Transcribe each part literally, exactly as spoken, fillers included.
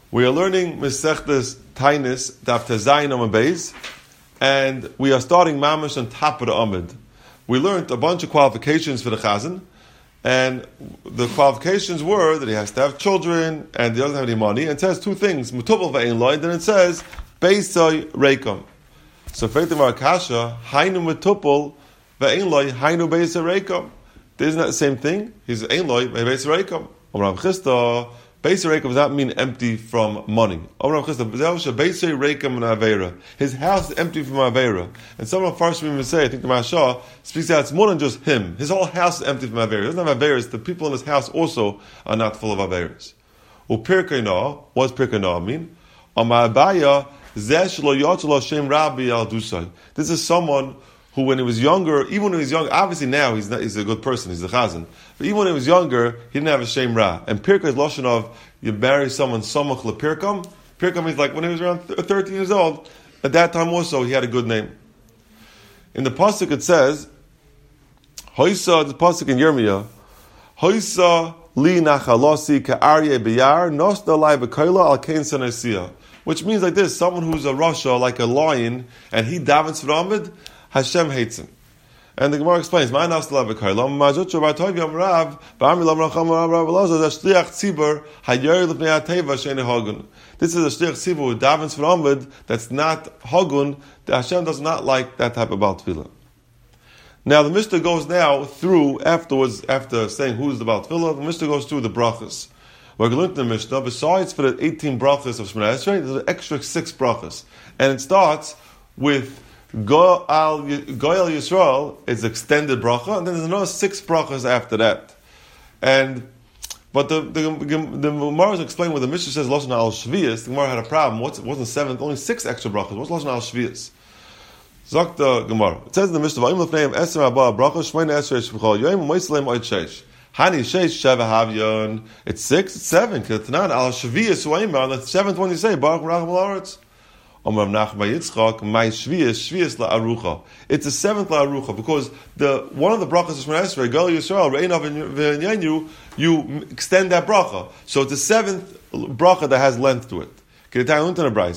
We are learning Masechtas Tainis Daf Tezayin Amud Beis, and we are starting Mamash on top of the Amud. We learned a bunch of qualifications for the Chazan, and the qualifications were that he has to have children and he doesn't have any money. And it says two things: Mutubal ve'ein loy. Then it says Beisoy Reikom. So Feitim Akasha Hainu Mutubal ve'ein loy Hainu Beisoy Reikom. Isn't that the same thing? He's ein loy Beisoy Reikom. Amram Chista. Beisoy Reikom does not mean empty from money. His house is empty from Avera. And some of the first even say, I think the Mashah speaks out, it's more than just him. His whole house is empty from Avera. He doesn't have Averas. The people in his house also are not full of Averas. Upirkena, what does Pirkena mean? This is someone who, when he was younger, even when he was young, obviously now he's not, he's a good person, he's a chazan. But even when he was younger, he didn't have a shem ra. And pirka is lashon of you marry someone samach lepirkam. Pirkam means like when he was around thirteen years old. At that time also he had a good name. In the pasuk it says, Hoisa, the pasuk in Yirmiyah, Hoisa li nachalosi ka'arye biyar nosda lai v'koila al kein sanesiya. Which means like this: someone who's a rasha, like a lion, and he davens for Amid, Hashem hates him. And the Gemara explains, this is a shliach tzibur who davens for Amid that's not hagun. The Hashem does not like that type of Baal Tefillah. Now the Mishnah goes now through, afterwards, after saying who's the Baal Tefillah, the Mishnah goes through the brachas. We're going to the Mishnah, besides for the eighteen brachas of Shemona Esrei, there's an extra six brachas. And it starts with Goyal Yisrael, is extended bracha, and then there's another six brachas after that. And but the the the Gemara is explaining what the Mishnah says Lashon al Shvius. The Gemara had a problem. What's, it wasn't seven, only six extra brachas. What's Lashon al Shvius? Zok the Gemara. It says in the Mishnah, Va'im lefneim eser abba bracha shmeina esrei shv'chol yoyim u'moislem oid sheish. Hani sheish sheva havyon. It's six, it's seven. Because it's not al Shvius u'ayim. On the seventh one you say Baruch Racham L'Aretz. It's the seventh la'arucha because the one of the brachas of Shemona Esrei, Gal Yisrael, Re'inav v'Yanyu, you extend that bracha. So it's the seventh bracha that has length to it. B'Goyal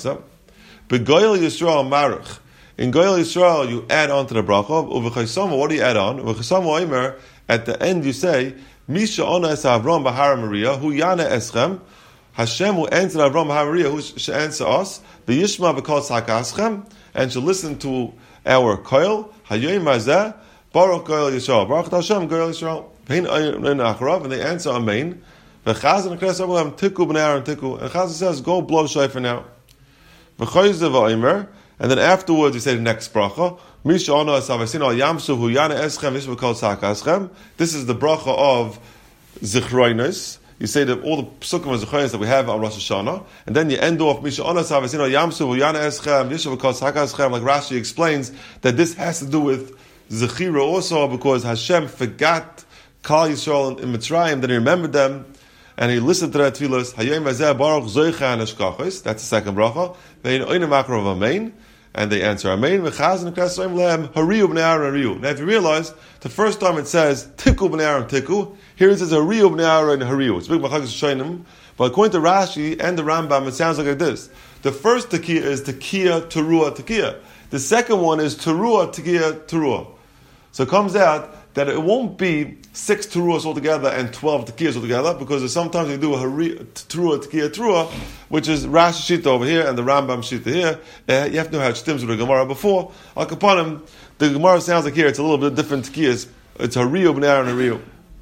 Yisrael Marich. In Goyal Yisrael, you add on to the bracha. Uv'chaysama, what do you add on? Uv'chaysama Oimer, at the end you say, Misha Ona Es Avram Bahar Maria, Hu Yana Eschem. Hashem will answer Avram Maria, who should answer us. The Yishma v'kol tzakaschem, and should listen to our koil. Hayoyim mazeh, Baruch Goyal Yisrael, Baruch Hashem Goyal Yisrael. Vein ein acharav, and they answer Amen. V'chazan kres avulam tiku b'nei Aaron tiku, and Chazan says, go blow shofar now. V'choyze v'oimer, and then afterwards you say the next bracha. Misha ono asavasin al yamsu hu yana eschem yishma v'kol tzakaschem. This is the bracha of zichroinus. You say that all the psukim and zechayos that we have on Rosh Hashanah, and then you end off Misha Onas Havasino Yamsu Yana Eschem Yishav Kos Hakaschem. Like Rashi explains that this has to do with Zechira also because Hashem forgot Kal Yisrael in Mitzrayim, then he remembered them and he listened to their tefillos. Hayom Vazeh Baruch Zoicha Neshkachos. That's the second bracha. Vein Oina Makrov Amen, and they answer Amen. V'Chaz and Kresayim Lehem Hariu B'nei Aaron Hariu. Now, if you realize, the first time it says Tiku B'nei Aaron Tiku. Here it says Hariu B'nei Aaron Hariu. It's big Machagas Shainim, but according to Rashi and the Rambam, it sounds like this. The first Tekiah is Tekiah Teruah Tekiah. The second one is Teruah Tekiah Teruah. So it comes out that it won't be six Teruahs altogether and twelve Tekiahs altogether, because sometimes they do a Teruah Tekiah Teruah, which is Rashi Shita over here and the Rambam Shita here. Uh, you have to know how it stems with the Gemara before. Al Kapanim, the Gemara sounds like here it's a little bit different Tekiahs. It's Hariu B'nei Aaron Hariu.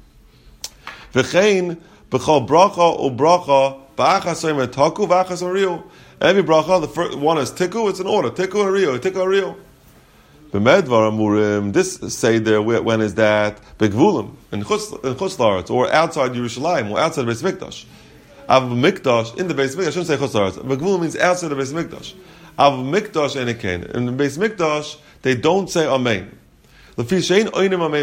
V'chein b'chol bracha u bracha ba'achas oimer taku v'achas hariu. Every bracha, the first one is tiku. It's an order. Tiku hariu. Tiku hariu. B'medvar amurim. This say there. When is that? Begvulim in chutz in chutz laaretz or outside Yerushalayim or outside the Beis Mikdash. Av Mikdash in the Beis Mikdash. I shouldn't say chutz laaretz. Begvulim means outside the Beis Mikdash. Av Mikdash and ekain. In the Beis Mikdash they don't say Amen. They don't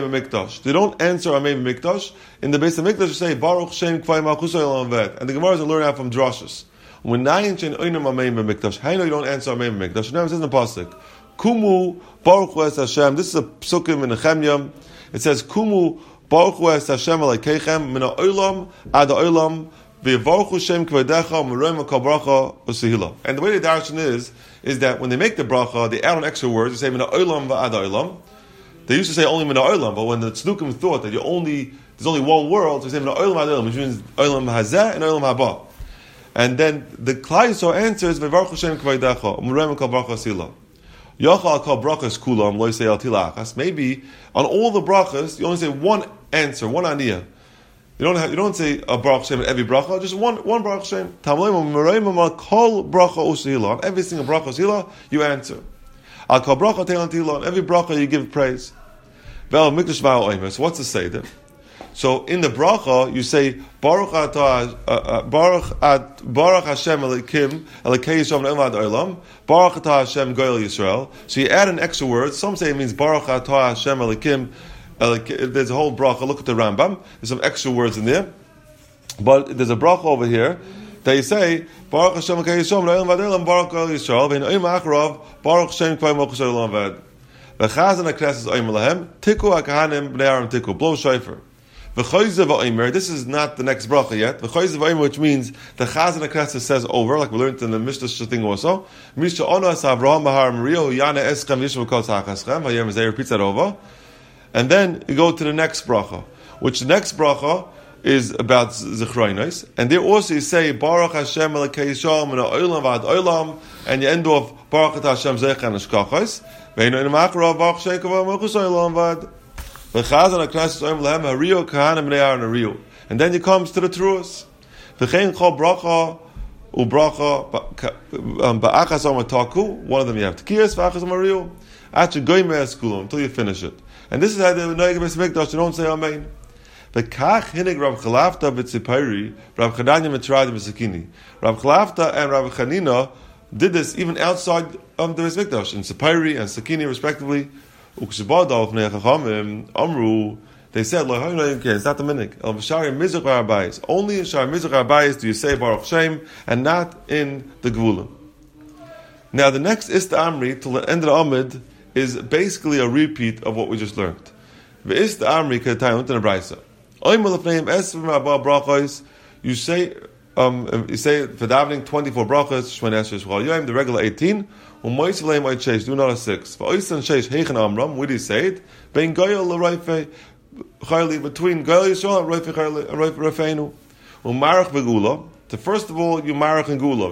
answer Amen Mikdash. In the Beis Mikdash, you say Baruch Shem Kvay Malchus Olam Ved, and the Gemara is learning out from drashos. When Nayin Shein Oinem Amen Mikdash, how do you don't answer Amen Mikdash? Now it says in the pasuk, Kumu Baruch Hu Es Hashem. This is a psukim in Nehemiah. It says Kumu Baruch Hu Es Hashem Elokeichem Min Ha'olam Ad Ha'olam V'yavarchu Shem k'vaydecha u'meroim kol bracha u'sehila. And the way the darshan is, is that when they make the bracha, they add on extra words. They say mina olam v'ad olam. They used to say only mina olam, but when the tznukim thought that you only there's only one world, so they say mina olam v'ad olam, which means olam hazeh and olam haba. And then the Klal Yisrael answers v'yavarchu Shem k'vaydecha u'meroim kol bracha u'sehila. Yachal kol brachas kulam lo yisei al tilachas. Maybe on all the brachas you only say one answer, one aniyah. You don't have, you don't say a Baruch Hashem at every bracha, just one one Baruch Hashem. Tamleim u'mereim kol bracha u'sehila. On every single bracha u'sehila, you answer. Al kol bracha teilan tila. On every bracha you give praise. Vel mikdash ma'al oimer. So what's the seder? So in the bracha you say Baruch atah Baruch at Baruch Hashem Elikim Elikei Yisrael Ne'evad Olam Baruch atah Hashem Goyel Yisrael. So you add an extra word. Some say it means Baruch atah Hashem Elikim. There's a whole bracha. Look at the Rambam. There's some extra words in there, but there's a bracha over here that you say Baruch Hashem Elikei Yisrael Ne'evad Olam Baruch Goyel Yisrael Ve'in Acharav Baruch Hashem Kvay Mochus Olam Ved V'chazan HaKnesses Oimer Lahem Tiku HaKahanim Bnei Aaron Tiku Blow Shofar. This is not the next bracha yet. Which means the Chazan HaKnesses says over, like we learned in the Mishnah thing also. Misha Onas Avraham Bahar Maria Yana Eschem Yishma Kol Tzachachem. Hayem Zeh repeats that over, and then you go to the next bracha, which the next bracha is about Zechraynos, and there also you say Baruch Hashem Elokei Yisrael Min Ha'olam V'ad Olam, and you end off Baruch Hashem Zecha Neshkachos. Ve'inu Macharav Baruch Shem Kavod Mochus Olam V'ad. And then he comes to the truas. One of them you have Tekiyas, until you finish it. And this is how the Noegim Mikdash, you don't say Amen. Rav Chalafta and Rav Chanina did this even outside of the Beis Mikdash, in Tzipori and Sakini respectively. They said, it's not the minik. Only in Shar Mizrach Arbayis do you say Baruch Shem, and not in the Gevulim. Now the next Ista Amri, till the end of the Amid, is basically a repeat of what we just learned. The Ista Amri Ketayim in the Brayso. You say, um, you say for davening twenty-four brachas, the regular eighteen. Do not a six. What do you say it? Between Goyel Yisrael and Rafeinu. Umarach begula. First of all, you marach in gula.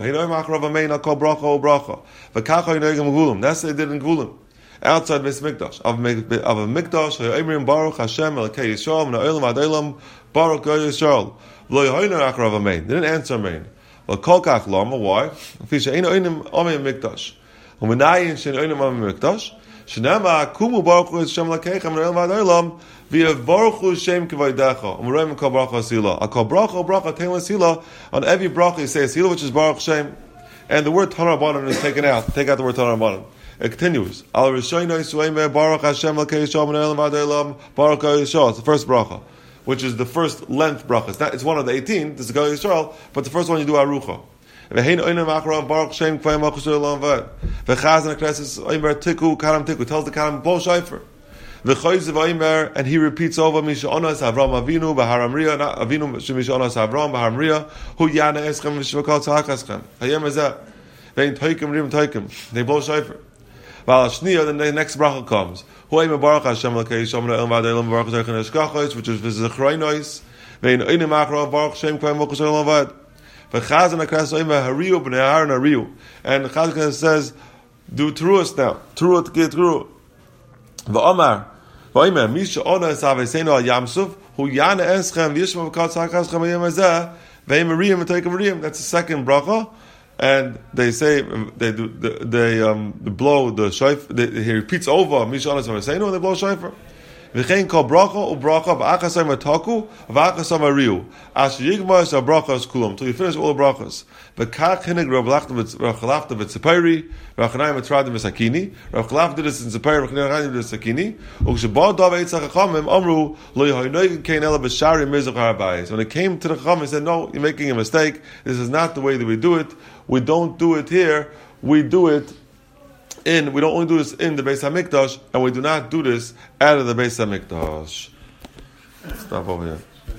That's what they did in gulam. Outside Beis Mikdash. Of a Mikdash, Baruch Hashem Elokei Yisrael Min Ha'olam V'ad Olam Baruch Goyel Yisrael. Lo Yehoinu Acharav Amen. They didn't answer Amen. Well, Kol Kach Lama. Why? Fisha Eino Einim Amei Mikdash. Umenayin Shein Einim Amei Mikdash. Shenema Kumu Baruch Hashem Elokechem Min Ha'olam V'ad Olam V'yavarchu Shem K'vaydecha Umeroim Kol Bracha Sila. A Kol Bracha Bracha Tein Sila. On every bracha you say a Sila, which is Baruch Shem, and the word Tanah Rabbanan is taken out. Take out the word Tanah Rabbanan. It continues. Al Rishono Yisrael Baruch Hashem Elokei Yisrael Min Ha'olam V'ad Olam Baruch Goyel Yisrael. It's the first bracha, which is the first length bracha. It's, not, it's one of the eighteen. This is Goyel Yisrael, but the first one you do Arucha. V'hein Oinem Acharav Baruch Shem K'vay Mochus Olam V'ad. V'chazan HaKnesses Oimer Tiku Karam Tiku tells the Karam Bol Shofar. V'choyz V'oimer, and he repeats over Misha Onas Avram Avinu B'Har Amriya Avinu Misha Onas Avram B'Har Amriya Hu Yana Eschem V'Shvakal Tzachachem Hayem Ezeh V'ein Toikim Rim Toikim. They Bol Shofar. Then the next bracha comes. Baruch Hashem Elokei Yisrael Min Ha'olam V'ad Olam Baruch Zecha Neshkachos, which is Zechroinos. Ve'in Einim Acharav Baruch Shem K'vay Mochus Olam V'ad. V'chazan HaKnesses Oimer Hariu B'nei Aaron Hariu. And the Chazan HaKnesses says, do Teruos now. Teruot T'kei Teruot. V'omar V'oimer Misha Ona Esav Al Yamsuf Hu Yana Eschem V'yishma V'kal Tzachachem Hayem Ezeh Ve'im Mariyim V'toikim Mariyim. That's the second bracha. And they say they do they, they um blow the shofar. He repeats over Misha Onas Avesenu, and they blow shofar. V'chein kol bracha u bracha v'achasam ataku v'achasam ariu. As yigmas a brachas kulam. Till you finish all the brachas. V'kach hinig Rav Chalafta v'tzipori v'achanayim v'tradim v'sakini. Rav Chalafta did this in Tzipori, v'achanayim did this in Sakini. U'kshebad dav eitzach hachamim amru lo yehoinoigin kein ela b'shari mizrach harabayis. When it came to the chacham, he said, "No, you're making a mistake. This is not the way that we do it. We don't do it here. We do it." In, we don't only do this in the Beis HaMikdash, and we do not do this out of the Beis HaMikdash. Stop over here.